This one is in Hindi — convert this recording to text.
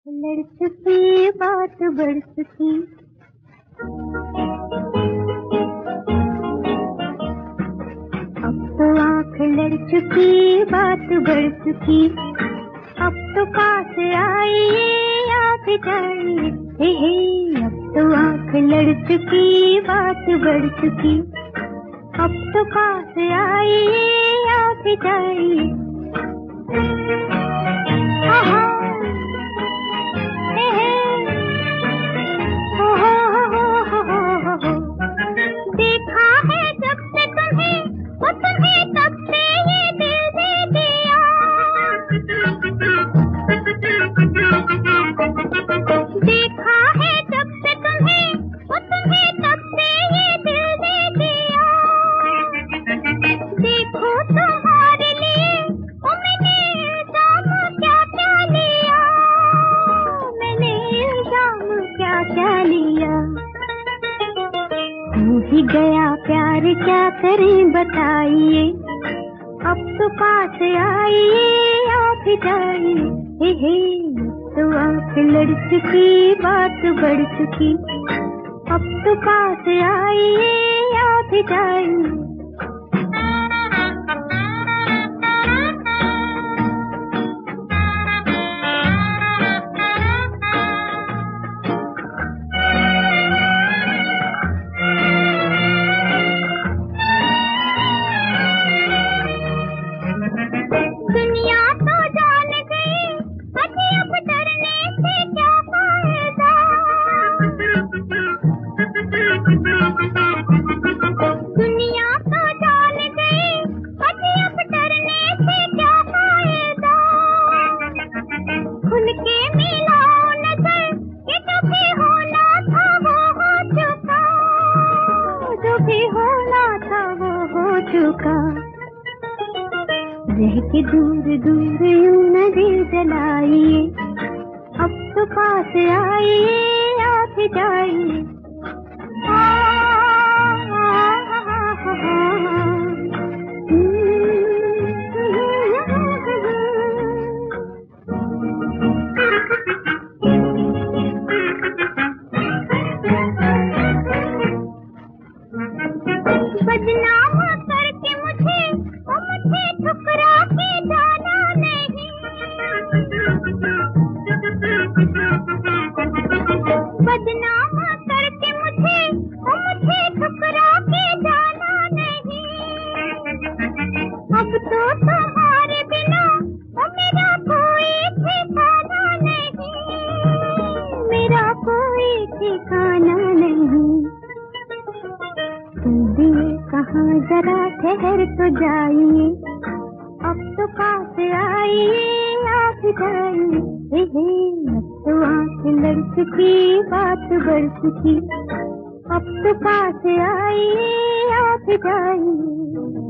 लड़ चुकी बात बढ़ चुकी, अब तो आँख लड़ चुकी बात बढ़ चुकी, अब तो पास आइए आप जाइए, हे अब तो आँख लड़ चुकी बात बढ़ चुकी, अब तो पास आइए आप जाइए। देखा है जब से तुम्हें, वो तुम्हें तब से ये दिल दे दिया, देखा है जब से तुम्हें, वो तुम्हें तब से ये दिल दे दिया। देखो तुम्हारे लिए ओ मैंने इल्जाम क्या क्या लिया, मैंने इल्जाम क्या क्या लिया। हो ही गया प्यार क्या करें बताइए, अब तो पास आइए आप जाइए, हे तो आँख लड़ चुकी बात बढ़ चुकी, अब तो पास आइए आप जाइए। दुनिया तो जान गई अभी अब डरने से क्या फायदा, दुनिया तो जान गई अभी अब डरने से क्या फायदा। खुल के मिलाओ नजर कि जो भी होना था वो हो चुका, जो भी होना था वो हो चुका। रह के दूर दूर यूं न दिल जलाइए, अब तो पास आइए आप जाइए। बदनाम करके मुझे ठुकरा के जाना नहीं, बदनाम करके मुझे ठुकरा के जाना नहीं। अब तो तुम्हारे बिना मेरा कोई ठिकाना नहीं, मेरा कोई ठिकाना नहीं। कहाँ जरा ठहर तो जाइए, अब तो पास आइए आप जाइए, अब तो आँख लड़ चुकी बात बढ़ चुकी, अब तो पास आइए आप जाइए।